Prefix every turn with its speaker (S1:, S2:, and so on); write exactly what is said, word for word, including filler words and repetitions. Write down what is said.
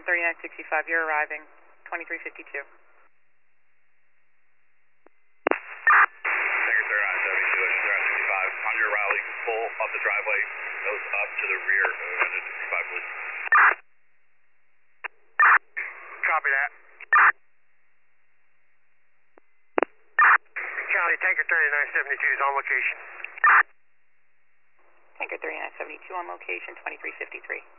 S1: thirty-nine sixty-five, you're arriving, twenty-three fifty-two.
S2: Tanker thirty-nine seventy-two, thirty-nine sixty-five, on your rally, pull up the driveway, nose up to the rear of engine sixty-five, please.
S3: Copy that. Charlie, Tanker thirty-nine seventy-two is on location.
S1: Tanker thirty-nine seventy-two on location, twenty-three fifty-three.